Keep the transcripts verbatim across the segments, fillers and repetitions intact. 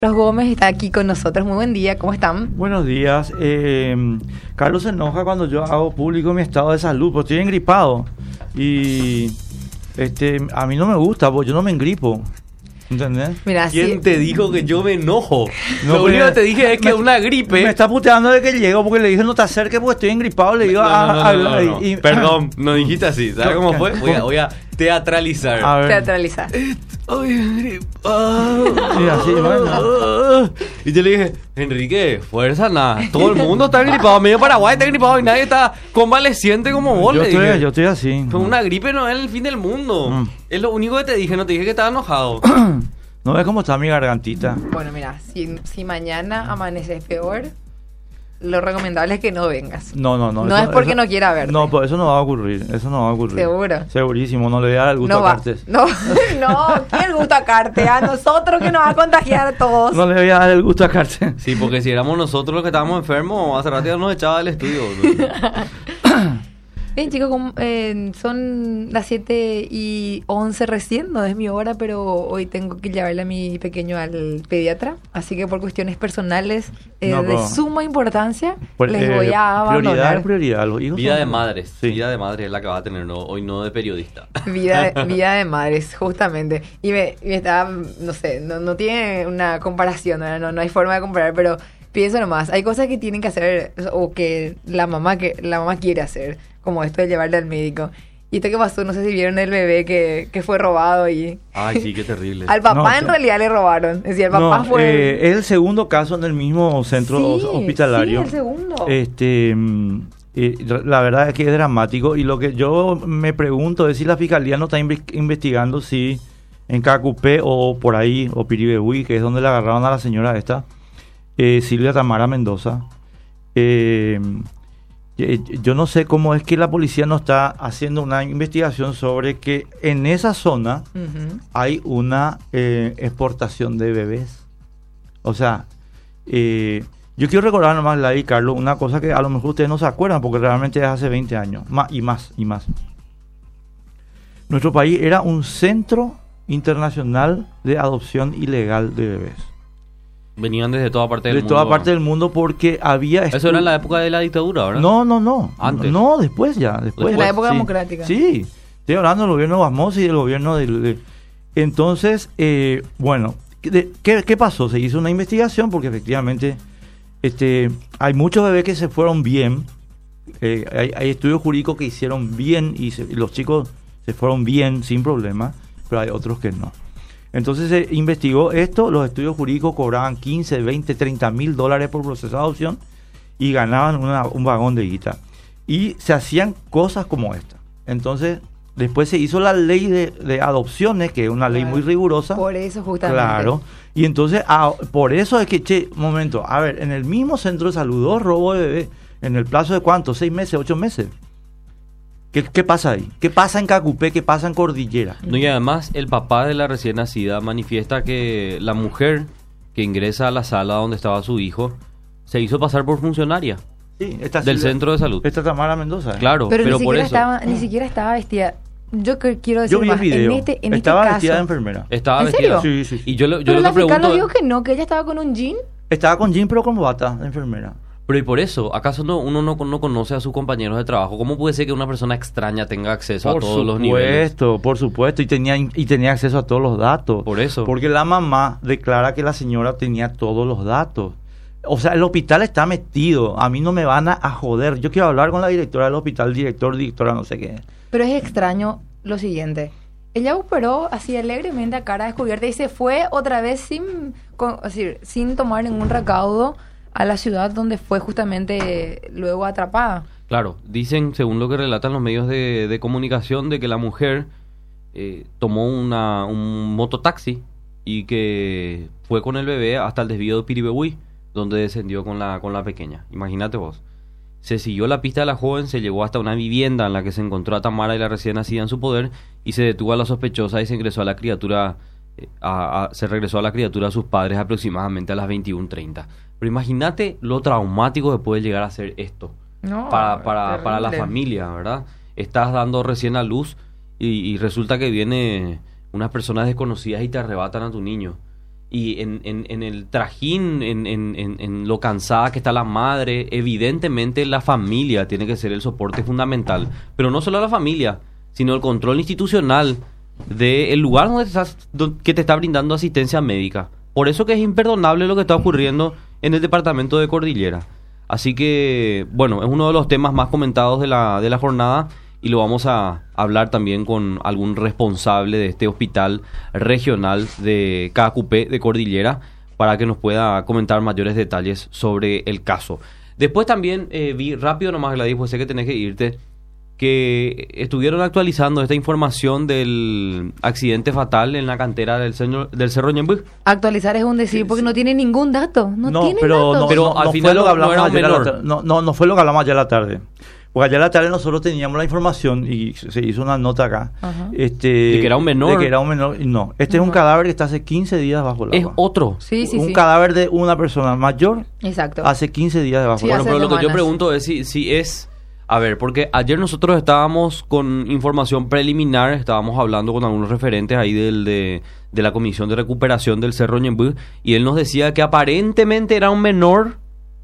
Carlos Gómez está aquí con nosotros. Muy buen día, ¿cómo están? Buenos días. Eh, Carlos se enoja cuando yo hago público mi estado de salud, porque estoy engripado. Y este, a mí no me gusta, porque yo no me engripo. ¿Entendés? Mira, ¿Quién sí. te dijo que yo me enojo? No, Lo único porque que te dije es que me- una gripe... Me está puteando de que llego, porque le dije no te acerques porque estoy engripado. Le digo, No, ah, no, no, ah, no, no, no. y- y- Perdón, no dijiste así. ¿Sabes cómo fue? Voy a, voy a teatralizar. A ver. Teatralizar. Estoy engripado. Sí, así, bueno. Y yo le dije, Enrique, fuerza nada. Todo el mundo está engripado. Medio Paraguay está engripado y nadie está convaleciente como vos. Yo le estoy, dije. yo estoy así. Pero una gripe no es el fin del mundo. Mm. Es lo único que te dije. No te dije que estaba enojado. ¿No ves cómo está mi gargantita? Bueno, mira, si, si mañana amaneces peor, lo recomendable es que no vengas. No, no, no. No eso- es porque eso- no quiera verte. No, pues eso no va a ocurrir. Eso no va a ocurrir. ¿Seguro? Segurísimo, no le voy a dar el gusto No a va. Cartes. No, no, ¿quién gusta a Carte? A nosotros que nos va a contagiar a todos. No le voy a dar el gusto a Cartes. Sí, porque si éramos nosotros los que estábamos enfermos, hace rato ya nos echaba del estudio. Bien, chicos, como, eh, son las siete y once recién, no es mi hora, pero hoy tengo que llevarle a mi pequeño al pediatra, así que por cuestiones personales eh, No, de pero- suma importancia Pues, les eh, voy a prioridad, abandonar. prioridad. Los hijos Vida son- de madres. Sí. Vida de madres es la que va a tener no, hoy, no de periodista. Vida de, vida de madres, justamente. Y me, me está, no sé, no, no tiene una comparación, ¿no? No, no hay forma de comparar, pero pienso nomás, hay cosas que tienen que hacer o que la mamá que la mamá quiere hacer, como esto de llevarle al médico. Y esto que pasó, no sé si vieron el bebé que, que fue robado y Ay, sí, qué terrible. al papá No, en sí. realidad le robaron. Es decir, el papá No, fue... eh, es el segundo caso en el mismo centro Sí, hospitalario. sí, el segundo. Este, mm, eh, la verdad es que es dramático y lo que yo me pregunto es si la fiscalía no está inve- investigando si en Cacupé o por ahí, o Piribebuy, que es donde le agarraron a la señora esta, eh, Silvia Tamara Mendoza. Eh, eh, yo no sé cómo es que la policía no está haciendo una investigación sobre que en esa zona Ujú. hay una eh, exportación de bebés. O sea, eh, yo quiero recordar nomás, Lai y Carlos, una cosa que a lo mejor ustedes no se acuerdan porque realmente es hace veinte años, más y más y más. Nuestro país era un centro internacional de adopción ilegal de bebés. Venían desde toda parte del De mundo. toda parte del mundo porque había... Eso era en la época de la dictadura, ¿verdad? No, no, no. Antes. No, después ya. Después, De la ya, época sí. democrática. Sí, estoy hablando del gobierno de Basmos y del gobierno del... de- Entonces, eh, bueno, de- ¿qué, ¿qué pasó? Se hizo una investigación porque efectivamente este, hay muchos bebés que se fueron bien. eh, hay, hay estudios jurídicos que hicieron bien y, se- y los chicos se fueron bien sin problema, pero hay otros que no. Entonces se investigó esto, los estudios jurídicos cobraban quince, veinte, treinta mil dólares por proceso de adopción y ganaban una- un vagón de guita. Y se hacían cosas como esta. Entonces, después se hizo la ley de, de adopciones, que es una ley Claro. muy rigurosa. Por eso justamente. Claro. Y entonces, ah, por eso es que, che, momento, a ver, en el mismo centro de salud, dos robos de bebé, en el plazo de cuánto, seis meses, ocho meses. ¿Qué, qué pasa ahí? ¿Qué pasa en Cacupé? ¿Qué pasa en Cordillera? No, y además el papá de la recién nacida manifiesta que la mujer que ingresa a la sala donde estaba su hijo se hizo pasar por funcionaria Sí, esta del Silvia- centro de salud. Esta Tamara Mendoza. ¿eh? Claro, Pero, pero, ni, por siquiera eso estaba, ni siquiera estaba vestida. Yo que- quiero decir Yo vi el más, video. en este, en Estaba este vestida de caso, enfermera. estaba ¿En vestida. serio? Sí, sí, sí. Y yo, lo- yo pero lo la que fiscal pregunto, nos dijo que no, que ella estaba con un jean. Estaba con jean, pero con bata de enfermera. pero y por eso, ¿acaso no, uno no, no conoce a sus compañeros de trabajo? ¿Cómo puede ser que una persona extraña tenga acceso a Por todos los niveles? supuesto, por supuesto. Y tenía, y tenía acceso a todos los datos. Por eso. Porque la mamá declara que la señora tenía todos los datos. O sea, el hospital está metido. A mí no me van a, a joder. Yo quiero hablar con la directora del hospital, director, directora, no sé qué. Pero es extraño lo siguiente. Ella operó así alegremente a cara descubierta y se fue otra vez sin, con- es decir, sin tomar ningún recaudo a la ciudad donde fue justamente luego atrapada. Claro, dicen, según lo que relatan los medios de, de comunicación, de que la mujer eh, tomó una, un mototaxi y que fue con el bebé hasta el desvío de Piribebuy, donde descendió con la, con la pequeña. Imagínate vos. Se siguió la pista de la joven, se llegó hasta una vivienda en la que se encontró a Tamara y la recién nacida en su poder y se detuvo a la sospechosa y se ingresó a la criatura, eh, a- a- se regresó a la criatura a sus padres aproximadamente a las veintiuna treinta. Pero imagínate lo traumático que puede llegar a ser esto No, para, para, para la terrible. familia, ¿verdad? Estás dando recién a luz y, y resulta que viene unas personas desconocidas y te arrebatan a tu niño. y en, en, en el trajín, en, en, en, en lo cansada que está la madre, evidentemente la familia tiene que ser el soporte fundamental, pero no solo la familia, sino el control institucional del lugar donde te estás, que te está brindando asistencia médica. Por eso que es imperdonable lo que está ocurriendo en el departamento de Cordillera. Así que, bueno, es uno de los temas más comentados de la, de la jornada y lo vamos a hablar también con algún responsable de este hospital regional de K A C U P de Cordillera para que nos pueda comentar mayores detalles sobre el caso. Después también eh, vi, rápido nomás, Gladys, pues sé que tenés que irte, que estuvieron actualizando esta información del accidente fatal en la cantera del, señor, del Cerro Ñemby. Actualizar es un decir porque no tiene ningún dato. No, No, tiene pero, datos. no, Pero no, al no final fue lo que no hablamos era un ayer a la menor. tarde. No, no, no fue lo que hablamos ayer a la tarde. Porque ayer a la tarde nosotros teníamos la información y se hizo una nota acá. Ajá. Este, De que era un menor. De que era un menor. Y no, este es un No. cadáver que está hace quince días bajo el Es agua. otro. Sí, sí, un sí. cadáver de una persona mayor Exacto. hace quince días debajo Sí, del Bueno, hace agua. pero lo que yo semanas. pregunto es si, si es... A ver, porque ayer nosotros estábamos con información preliminar, estábamos hablando con algunos referentes ahí del, de, de la Comisión de Recuperación del Cerro Ñemby, y él nos decía que aparentemente era un menor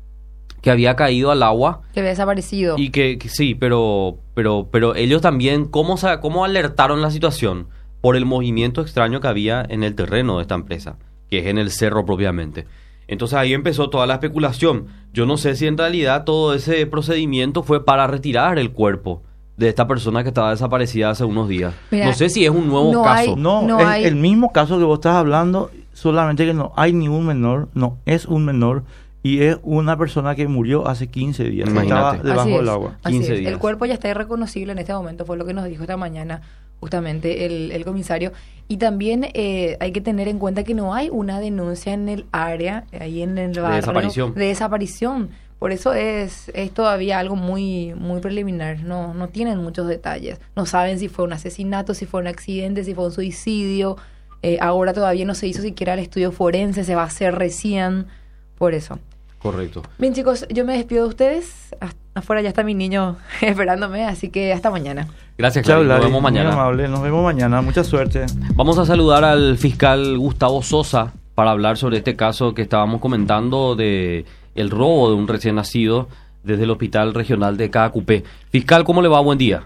que había caído al agua, Que había desaparecido. y que, que sí, pero, pero, pero ellos también, ¿cómo, sa- ¿cómo alertaron la situación? Por el movimiento extraño que había en el terreno de esta empresa, que es en el cerro propiamente. Entonces ahí empezó toda la especulación. Yo no sé si en realidad todo ese procedimiento fue para retirar el cuerpo de esta persona que estaba desaparecida hace unos días. Mira, no sé si es un nuevo no caso. hay- No, No es hay- el mismo caso que vos estás hablando, solamente que no hay ningún menor, no, es un menor y es una persona que murió hace quince días. Imagínate. Estaba debajo Así del es, agua. así quince es. días. El cuerpo ya está irreconocible en este momento, fue lo que nos dijo esta mañana justamente el, el comisario. Y también eh, hay que tener en cuenta que no hay una denuncia en el área, ahí en el barrio, desaparición. de desaparición. Por eso es, es todavía algo muy muy preliminar, no no tienen muchos detalles. No saben si fue un asesinato, si fue un accidente, si fue un suicidio. Eh, ahora todavía no se hizo siquiera el estudio forense, se va a hacer recién, por eso. Correcto. Bien, chicos, yo me despido de ustedes. Hasta- Afuera ya está mi niño esperándome, así que hasta mañana. Gracias, Chao, Gladys. Nos Gladys, vemos muy mañana. amable, nos vemos mañana, mucha suerte. Vamos a saludar al fiscal Gustavo Sosa para hablar sobre este caso que estábamos comentando de el robo de un recién nacido desde el Hospital Regional de K A C U P. Fiscal, ¿cómo le va? Buen día.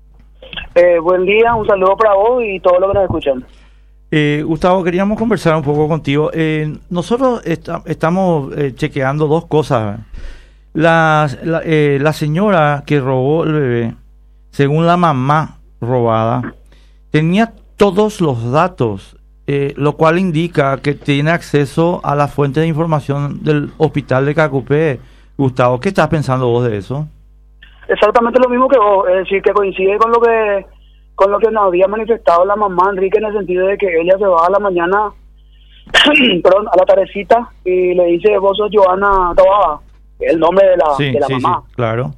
Eh, buen día, un saludo para vos y todos los que nos escuchan. Eh, Gustavo, queríamos conversar un poco contigo. Eh, nosotros esta- estamos eh, chequeando dos cosas. La, la, eh, la señora que robó el bebé, según la mamá robada, tenía todos los datos, eh, lo cual indica que tiene acceso a la fuente de información del hospital de K A C U P. Gustavo, ¿qué estás pensando vos de eso? Exactamente lo mismo que vos, es decir, que coincide con lo que con lo que nos había manifestado la mamá Enrique, en el sentido de que ella se va a la mañana, perdón, a la tardecita y le dice, vos sos Joana Tababa, el nombre de la, Sí, de la sí, mamá. sí, claro.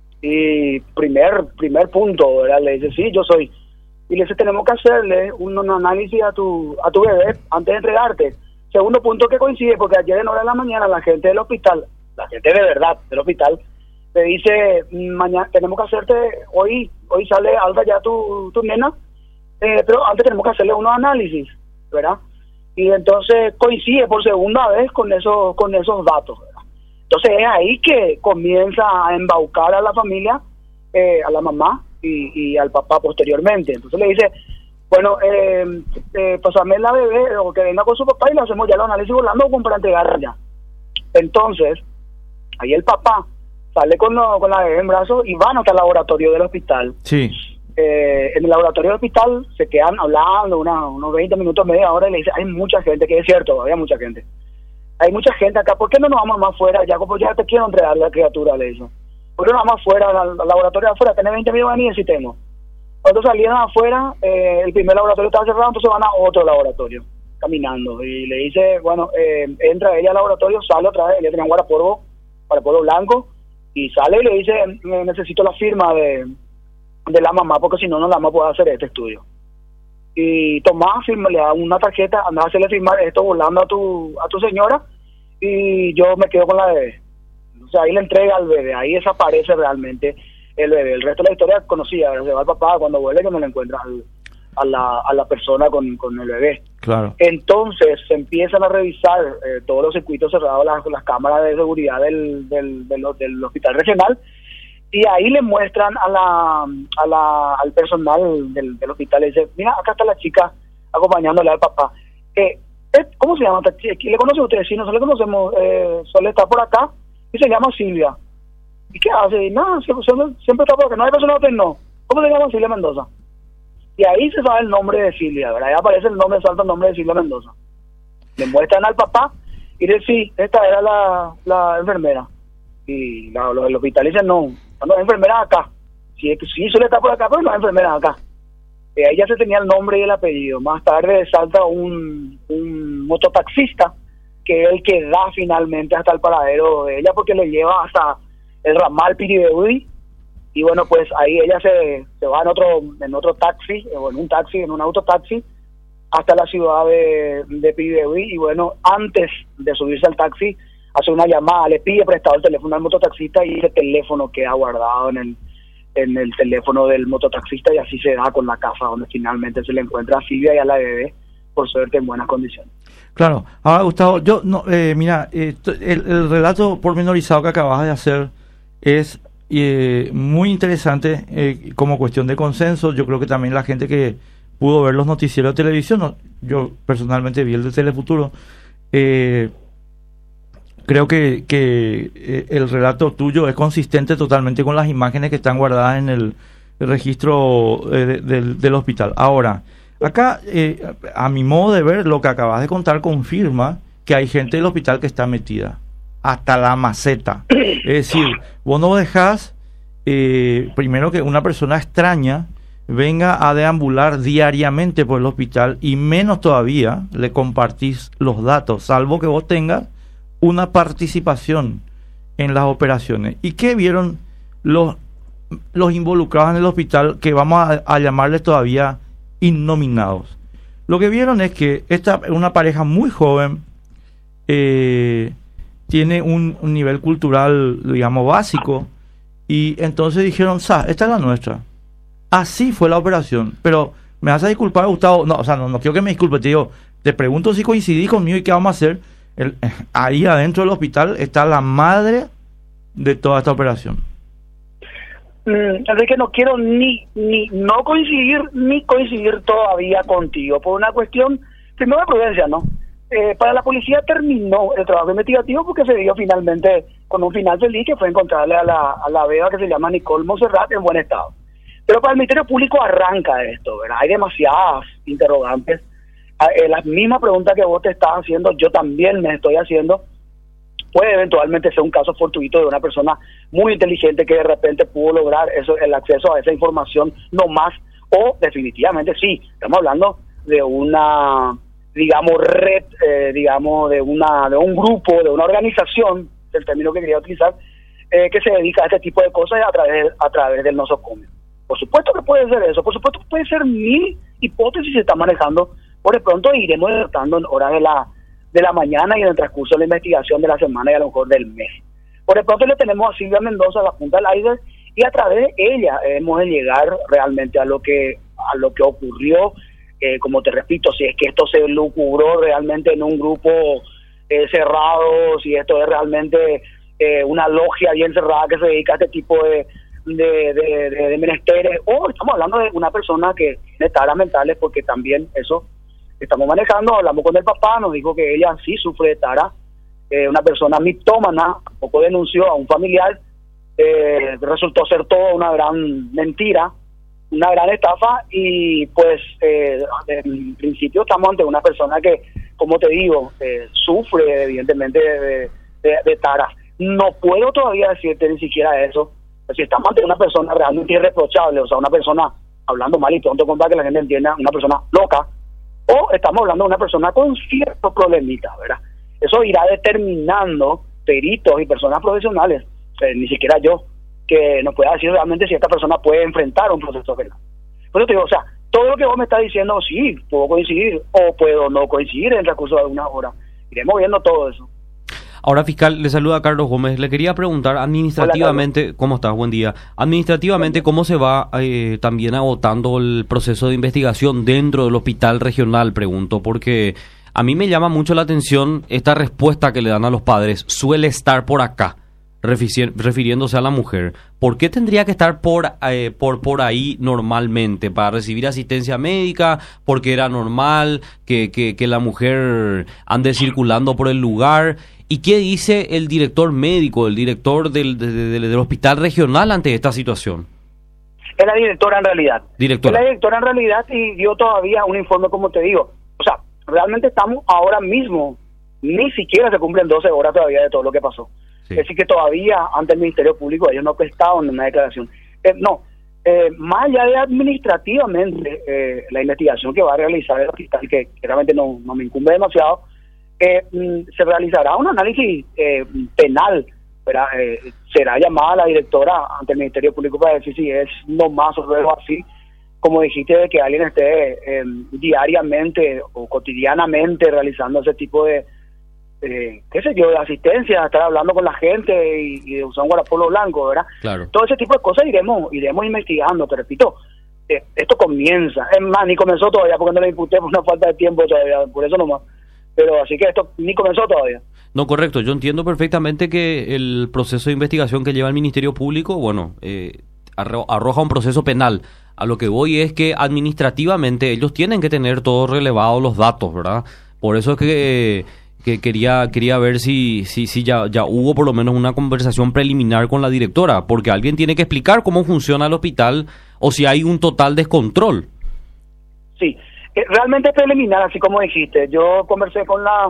Y primer primer punto, ¿verdad? Le dice, sí, yo soy. Y le dice, tenemos que hacerle un, un análisis a tu a tu bebé antes de entregarte. Segundo punto que coincide, porque ayer en hora de la mañana la gente del hospital, la gente de verdad del hospital, le dice, mañana tenemos que hacerte, hoy hoy sale alta ya tu, tu nena, eh, pero antes tenemos que hacerle unos análisis, ¿verdad? Y entonces coincide por segunda vez con esos con esos datos, ¿verdad? Entonces es ahí que comienza a embaucar a la familia, eh, a la mamá y, y al papá posteriormente. Entonces le dice, bueno, eh, eh, pasame la bebé o que venga con su papá y le hacemos ya el análisis volando como para entregarla ya. Entonces, ahí el papá sale con, lo, con la bebé en brazos y van hasta el laboratorio del hospital. Sí. Eh, en el laboratorio del hospital se quedan hablando una, unos veinte minutos, media hora, y le dice, hay mucha gente, que es cierto, había mucha gente. Hay mucha gente acá, ¿por qué no nos vamos más afuera? Ya, como ya te quiero entregar la criatura, le dijo. ¿Por qué no vamos afuera, al, al laboratorio de afuera? Tenés veinte minutos ni necesitemos. Cuando salieron afuera, eh, el primer laboratorio estaba cerrado, entonces van a otro laboratorio, caminando. Y le dice, bueno, eh, entra ella al laboratorio, sale otra vez, ella tenía un guardapolvo, guardapolvo blanco, y sale y le dice, necesito la firma de, de la mamá, porque si no, no la mamá puede hacer este estudio. Y Tomás firma, le da una tarjeta, anda a hacerle firmar esto volando a tu a tu señora, y yo me quedo con la bebé. O sea, ahí le entrega al bebé, ahí desaparece realmente el bebé. El resto de la historia es conocida, se va el papá, cuando vuelve que no le encuentra al, a, la, a la persona con, con el bebé. Claro. Entonces se empiezan a revisar eh, todos los circuitos cerrados, las, las cámaras de seguridad del, del, del, del hospital regional, y ahí le muestran a la, a la al personal del, del hospital, le dice, mira, acá está la chica acompañándole al papá. Eh, ¿Cómo se llama esta chica? ¿Le conoce usted? Sí, nosotros le conocemos, eh, suele estar por acá, y se llama Silvia. ¿Y qué hace? No, siempre, siempre está por acá, no hay persona que no. ¿Cómo se llama? Silvia Mendoza. Y ahí se sabe el nombre de Silvia, ¿verdad? Ahí aparece el nombre, salta el nombre de Silvia Mendoza. Le muestran al papá y dice, sí, esta era la, la enfermera. Y la, los del hospital dicen, no, no es enfermera acá. Sí, sí, suele estar por acá, pero no es enfermera acá. Eh, ahí ya se tenía el nombre y el apellido. Más tarde salta un, un mototaxista, que es el que da finalmente hasta el paradero de ella, porque le lleva hasta el ramal Piribebuy. Y bueno, pues ahí ella se, se va en otro en otro taxi, o en un taxi, en un autotaxi, hasta la ciudad de, de Piribebuy. Y bueno, antes de subirse al taxi, hace una llamada, le pide prestado el teléfono al mototaxista y ese teléfono queda guardado en el en el teléfono del mototaxista, y así se da con la casa donde finalmente se le encuentra a Silvia y a la bebé, por suerte en buenas condiciones. Claro. Ahora, Gustavo, yo no, eh, mira, eh, el, el relato pormenorizado que acabas de hacer es eh, muy interesante eh, como cuestión de consenso. Yo creo que también la gente que pudo ver los noticieros de televisión, no, yo personalmente vi el de Telefuturo, eh, creo que, que eh, el relato tuyo es consistente totalmente con las imágenes que están guardadas en el, el registro eh, de, del, del hospital. Ahora, acá, eh, a mi modo de ver, lo que acabas de contar confirma que hay gente del hospital que está metida hasta la maceta. Es decir, vos no dejás eh, primero que una persona extraña venga a deambular diariamente por el hospital, y menos todavía le compartís los datos, salvo que vos tengas una participación en las operaciones. ¿Y qué vieron los, los involucrados en el hospital, que vamos a, a llamarles todavía innominados? Lo que vieron es que esta una pareja muy joven, eh, tiene un, un nivel cultural, digamos, básico, y entonces dijeron, sa, esta es la nuestra. Así fue la operación. Pero me vas a disculpar, Gustavo, no, o sea, no, no quiero que me disculpes, te digo, te pregunto si coincidís conmigo y qué vamos a hacer. El, ahí adentro del hospital está la madre de toda esta operación. Mm, Enrique, no quiero ni ni no coincidir ni coincidir todavía contigo por una cuestión primero de prudencia, ¿no? Eh, para la policía terminó el trabajo investigativo porque se dio finalmente con un final feliz, que fue encontrarle a la a la beba que se llama Nicole Monserrat en buen estado. Pero para el Ministerio Público arranca esto, ¿verdad? Hay demasiadas interrogantes. Eh, la misma pregunta que vos te estás haciendo, yo también me estoy haciendo. Puede eventualmente ser un caso fortuito de una persona muy inteligente que de repente pudo lograr eso, el acceso a esa información, no más, o definitivamente sí, estamos hablando de una, digamos, red, eh, digamos, de una de un grupo, de una organización, el término que quería utilizar, eh, que se dedica a este tipo de cosas a través a través del nosocomio. Por supuesto que puede ser eso, por supuesto que puede ser mil hipótesis que se están manejando. Por de pronto iremos tratando en horas de la de la mañana y en el transcurso de la investigación de la semana y a lo mejor del mes. Por de pronto le tenemos a Silvia Mendoza a la punta del aire, y a través de ella hemos de llegar realmente a lo que a lo que ocurrió. Eh, como te repito, si es que esto se lucubró realmente en un grupo eh, cerrado, si esto es realmente eh, una logia bien cerrada que se dedica a este tipo de de, de, de, de menesteres, o estamos hablando de una persona que tiene taras mentales, porque también eso estamos manejando. Hablamos con el papá, nos dijo que ella sí sufre de tara, eh, una persona mitómana, poco denunció a un familiar, eh, resultó ser todo una gran mentira, una gran estafa, y pues eh, en principio estamos ante una persona que, como te digo, eh, sufre evidentemente de, de, de tara. No puedo todavía decirte ni siquiera eso, si estamos ante una persona realmente irreprochable, o sea, una persona, hablando mal y pronto para que la gente entienda, una persona loca, o estamos hablando de una persona con ciertos problemitas, ¿verdad? Eso irá determinando peritos y personas profesionales, eh, ni siquiera yo, que nos pueda decir realmente si esta persona puede enfrentar un proceso penal. Por eso te digo, o sea, todo lo que vos me estás diciendo, sí, puedo coincidir, o puedo no coincidir en el transcurso de algunas horas. Iremos viendo todo eso. Ahora, fiscal, le saluda a Carlos Gómez. Le quería preguntar administrativamente, Hola, ¿cómo estás? Buen día. Administrativamente, ¿cómo se va eh, también agotando el proceso de investigación dentro del hospital regional? Pregunto, porque a mí me llama mucho la atención esta respuesta que le dan a los padres. Suele estar por acá, refiriéndose a la mujer. ¿Por qué tendría que estar por, eh, por, por ahí normalmente? ¿Para recibir asistencia médica? ¿Porque era normal que, que, que la mujer ande circulando por el lugar? ¿Y qué dice el director médico, el director del, de, de, del hospital regional ante esta situación? Es la directora en realidad. Directora. Es la directora en realidad y dio todavía un informe, como te digo. O sea, realmente estamos ahora mismo, ni siquiera se cumplen doce horas todavía de todo lo que pasó. Sí. Es decir, que todavía ante el Ministerio Público ellos no prestaron una declaración. Eh, no, eh, más allá de administrativamente eh, la investigación que va a realizar el hospital, que, que realmente no, no me incumbe demasiado, eh, se realizará un análisis eh, penal, ¿verdad? Eh, será llamada la directora ante el Ministerio Público para decir si es no más o menos así, como dijiste, de que alguien esté eh, diariamente o cotidianamente realizando ese tipo de Eh, qué sé yo, de asistencia, estar hablando con la gente y, y de usar un guardapolvo blanco, ¿verdad? Claro. Todo ese tipo de cosas iremos iremos investigando, te repito, eh, esto comienza, es más, ni comenzó todavía porque no le imputé por una falta de tiempo todavía, por eso nomás, pero así que esto ni comenzó todavía. No, correcto, yo entiendo perfectamente que el proceso de investigación que lleva el Ministerio Público, bueno, eh, arro- arroja un proceso penal. A lo que voy es que administrativamente ellos tienen que tener todos relevados los datos, ¿verdad? Por eso es que... Eh, que quería quería ver si si si ya ya hubo por lo menos una conversación preliminar con la directora, porque alguien tiene que explicar cómo funciona el hospital o si hay un total descontrol. Sí, eh, realmente es preliminar, así como dijiste. Yo conversé con la,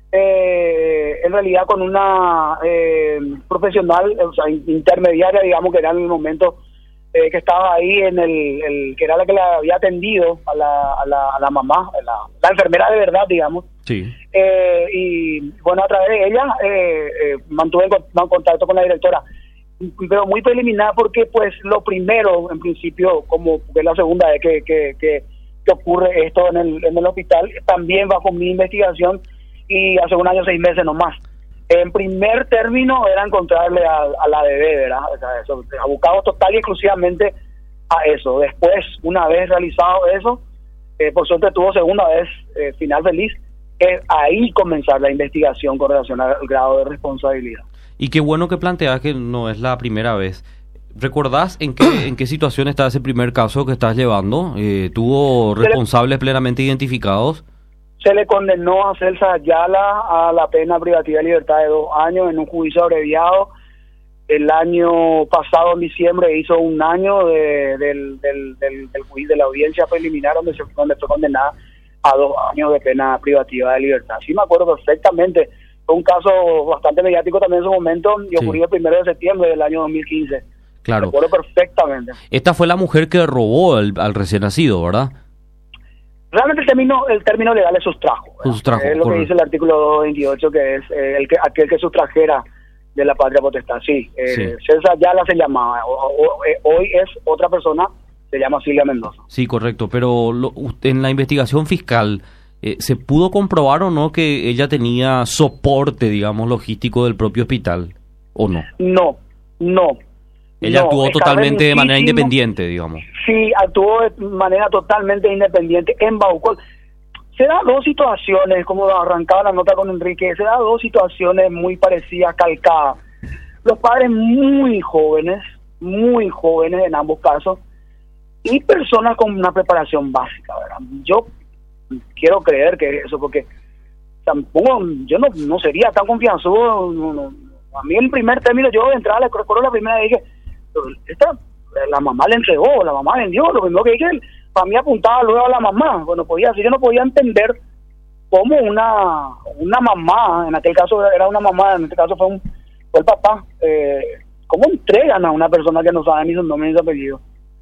eh, en realidad con una eh, profesional, o sea, intermediaria, digamos, que era en el momento eh, que estaba ahí, en el, el que era la que la había atendido a la, a la, a la mamá, a la, la enfermera de verdad, digamos. Sí. Eh, y bueno, a través de ella eh, eh, mantuve en contacto con la directora, pero muy preliminar porque pues lo primero, en principio, como es la segunda vez que, que, que, que ocurre esto en el, en el hospital, también bajo mi investigación y hace un año, seis meses nomás. En primer término era encontrarle a, a la bebé, ¿verdad? O sea, eso, abocado total y exclusivamente a eso. Después, una vez realizado eso, eh, por suerte tuvo segunda vez eh, final feliz, es ahí comenzar la investigación con relación al grado de responsabilidad. Y qué bueno que planteas que no es la primera vez. ¿Recordás en qué en qué situación está ese primer caso que estás llevando? Eh, ¿Tuvo responsables plenamente identificados? Se le condenó a Celsa Ayala a la pena privativa de libertad de dos años en un juicio abreviado. El año pasado, en diciembre, hizo un año de, del, del, del, del juicio de la audiencia preliminar donde, se, donde fue condenada a dos años de pena privativa de libertad. Sí me acuerdo perfectamente. Fue un caso bastante mediático también en su momento y ocurrió sí. el primero de septiembre del año dos mil quince. Claro. Me acuerdo perfectamente. Esta fue la mujer que robó al, al recién nacido, ¿verdad? Realmente el término el término legal es sustrajo. sustrajo es lo que dice el artículo doscientos veintiocho, que es eh, el que aquel que sustrajera de la patria potestad. Sí, eh, sí. César Ayala se llamaba. O, o, eh, hoy es otra persona, se llama Silvia Mendoza. Sí, correcto. Pero lo, en la investigación fiscal, eh, ¿se pudo comprobar o no que ella tenía soporte, digamos, logístico del propio hospital? ¿O no? No, no. Ella no, actuó totalmente de manera independiente, digamos. Sí, actuó de manera totalmente independiente en Baucol. Se dan dos situaciones, como arrancaba la nota con Enrique, se dan dos situaciones muy parecidas, calcadas. Los padres muy jóvenes, muy jóvenes en ambos casos, y personas con una preparación básica, ¿verdad? Yo quiero creer que eso, porque tampoco, yo no, no sería tan confianzudo. No, no. A mí en primer término, yo de entrada, le recuerdo la primera vez dije, esta, la mamá le entregó, la mamá vendió, lo primero que dije, para mí apuntaba luego a la mamá. Bueno, podía decir, yo no podía entender cómo una una mamá, en aquel caso era una mamá, en este caso fue, un, fue el papá, eh, cómo entregan a una persona que no sabe ni su nombre ni su apellido.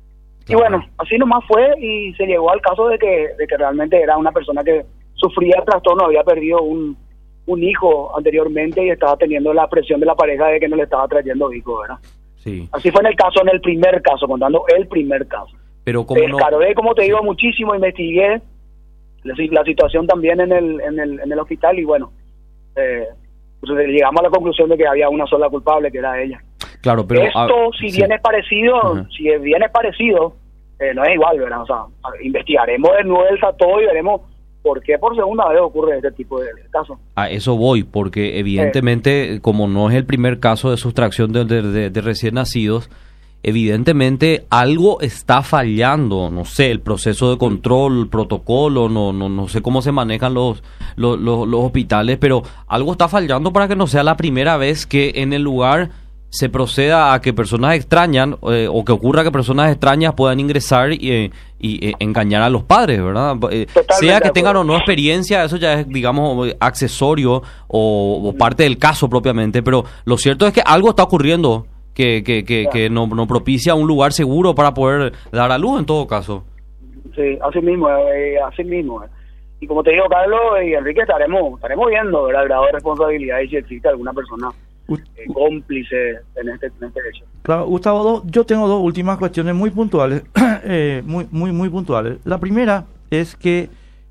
Y bueno, así nomás fue y se llegó al caso de que, de que realmente era una persona que sufría el trastorno, había perdido un, un hijo anteriormente y estaba teniendo la presión de la pareja de que no le estaba trayendo hijo, ¿verdad? Sí. Así fue en el caso, en el primer caso, contando el primer caso. Pero como Escarvé, no... como te digo, muchísimo, investigué la, la situación también en el, en el en el hospital y bueno, eh, Entonces llegamos a la conclusión de que había una sola culpable, que era ella. Claro, pero... Esto, ah, si sí. bien es parecido, Ajá. si bien es parecido, eh, no es igual, ¿verdad? O sea, investigaremos de vuelta todo y veremos por qué por segunda vez ocurre este tipo de, de casos. A eso voy, porque evidentemente, como no es el primer caso de sustracción de, de, de, de recién nacidos, evidentemente algo está fallando, no sé, el proceso de control, el protocolo, no no no sé cómo se manejan los, los, los, los hospitales, pero algo está fallando para que no sea la primera vez que en el lugar se proceda a que personas extrañas, eh, o que ocurra que personas extrañas puedan ingresar y, eh, y eh, engañar a los padres, ¿verdad? Eh, sea que tengan o no experiencia, eso ya es, digamos, accesorio o, o parte del caso propiamente, pero lo cierto es que algo está ocurriendo que que, que, que no, no propicia un lugar seguro para poder dar a luz en todo caso. Sí, así mismo, eh, así mismo. Eh. Y como te digo, Carlos y Enrique, estaremos estaremos viendo, ¿verdad?, el grado de responsabilidad y si existe alguna persona eh, cómplice en este, en este hecho. Claro, Gustavo, dos, yo tengo dos últimas cuestiones muy puntuales, eh, muy muy muy puntuales. La primera es que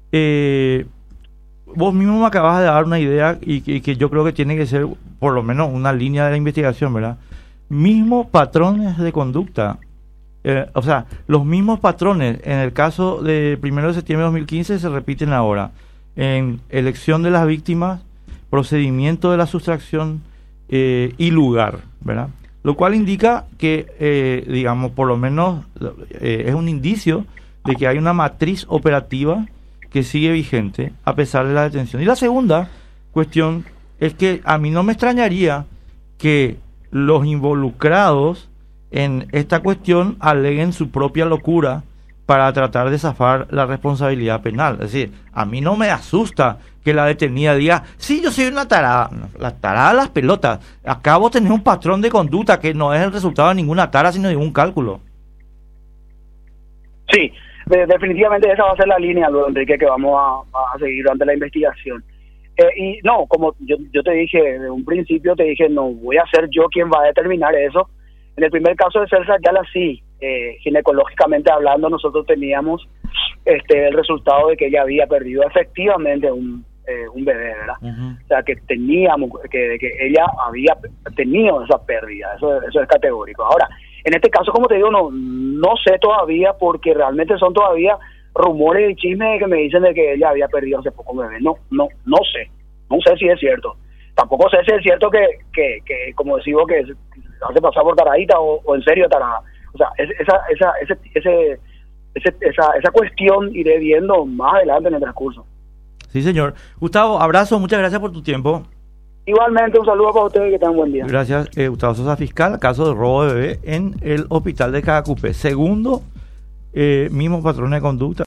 eh, vos mismo me acabas de dar una idea y, y que yo creo que tiene que ser por lo menos una línea de la investigación, ¿verdad? Mismos patrones de conducta, eh, o sea, los mismos patrones en el caso de primero de septiembre de dos mil quince se repiten ahora en elección de las víctimas, procedimiento de la sustracción eh, y lugar, ¿verdad? Lo cual indica que, eh, digamos, por lo menos eh, es un indicio de que hay una matriz operativa que sigue vigente a pesar de la detención. Y la segunda cuestión es que a mí no me extrañaría que los involucrados en esta cuestión aleguen su propia locura para tratar de zafar la responsabilidad penal. Es decir, a mí no me asusta que la detenida diga, sí, yo soy una tarada. La tarada de las pelotas. Acabo de tener un patrón de conducta que no es el resultado de ninguna tara, sino de un cálculo. Sí, de, definitivamente esa va a ser la línea, Luis Enrique, que vamos a, a seguir durante la investigación. Eh, y no, como yo, yo te dije desde un principio, te dije, no voy a ser yo quien va a determinar eso. En el primer caso de Celsa Ayala, sí, eh, ginecológicamente hablando, nosotros teníamos este el resultado de que ella había perdido efectivamente un, eh, un bebé, ¿verdad? Uh-huh. O sea, que teníamos, que, que ella había tenido esa pérdida, eso, eso es categórico. Ahora, en este caso, como te digo, no, no sé todavía, porque realmente son todavía rumores y chismes que me dicen de que ella había perdido hace poco un bebé. No, no, no sé, no sé si es cierto. Tampoco sé si es cierto que, que, que como decimos, que hace pasar por taradita o, o en serio tarada. O sea, es, esa, esa, ese, ese, ese, esa, esa cuestión iré viendo más adelante en el transcurso. Sí, señor. Gustavo, abrazo, muchas gracias por tu tiempo. Igualmente, un saludo para ustedes y que tengan un buen día. Gracias, eh, Gustavo Sosa, fiscal, caso de robo de bebé en el hospital de Cacupé. Segundo, eh, mismo patrón de conducta.